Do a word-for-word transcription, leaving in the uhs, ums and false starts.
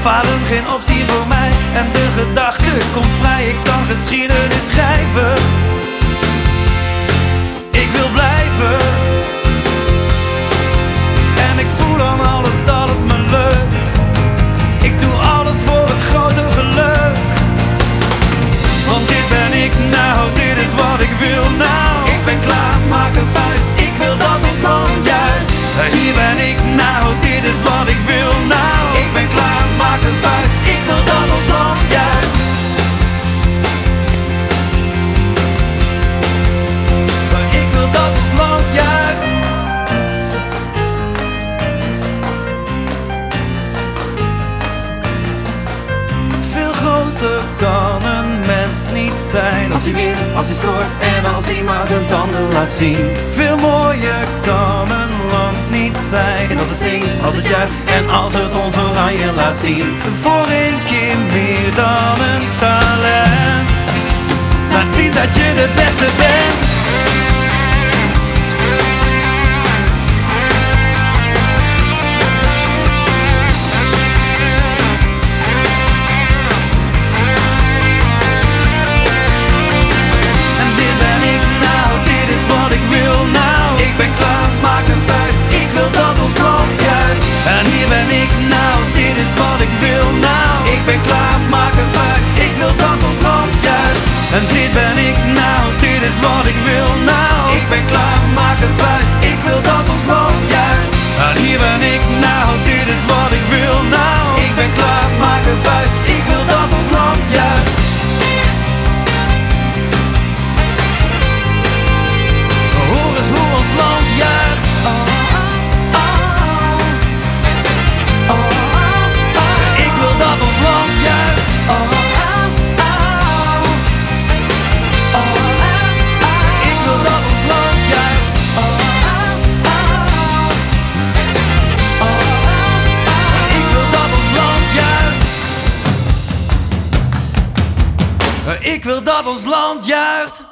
Falen geen optie voor mij en de gedachte komt vrij. Ik kan geschiedenis schrijven. Ik wil blijven. En ik voel aan alles dat het me lukt. Ik doe alles voor het grote geluk. Want dit ben ik nou, dit is wat ik wil nou. Ik ben klaar, maak een vuist, ik wil dat ons land juicht. Hier ben ik nou, dit is wat ik wil nou. Ik ben klaar, maak een vuist, ik wil dat ons land juicht. Ik wil dat ons land juicht. Veel groter kan een mens niet zijn. Als hij wint, als hij scoort en als hij maar zijn tanden laat zien. Veel mooier kan een land niet zijn. Als het zingt, als het juicht en als het ons oranje laat zien. Voor een keer meer dan een talent. Laat zien dat je de beste bent. Ik ben klaar, maak een vuist, ik wil dat ons land juicht. En hier ben ik nou, dit is wat ik wil nou. Ik ben klaar, maak een vuist, ik wil dat ons land juicht. En dit ben ik nou, dit is wat ik wil nou. Ik ben klaar, maak een vuist, ik wil dat ons land juicht. En hier ben ik nou, dit is wat ik wil nou. Ik ben klaar, maak een vuist, ik wil dat ons land juicht. Hoor eens hoe ons land juicht. Oh, oh, oh, oh, oh. Ik wil dat ons land juicht. Oh, oh, oh, oh, oh. Ik wil dat ons land juicht. Oh, oh, oh, oh. Ik wil dat ons land juicht. Ik wil dat ons land juicht.